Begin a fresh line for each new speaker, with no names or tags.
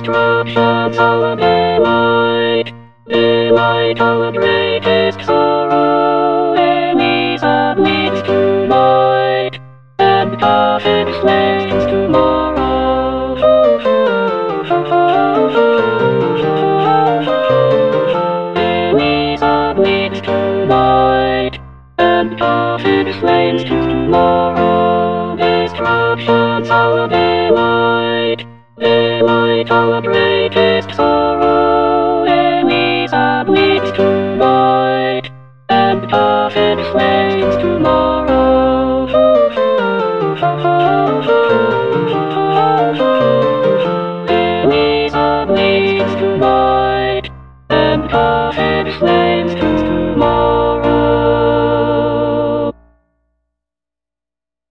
destruction's our daylight. Daylight, our greatest sorrow. Elisa bleeds tonight, and David slays tomorrow. Elisa bleeds tonight, and David slays tomorrow. Destruction's our daylight. Daylight, our greatest sorrow. Elisa bleeds tonight, and David slays tomorrow.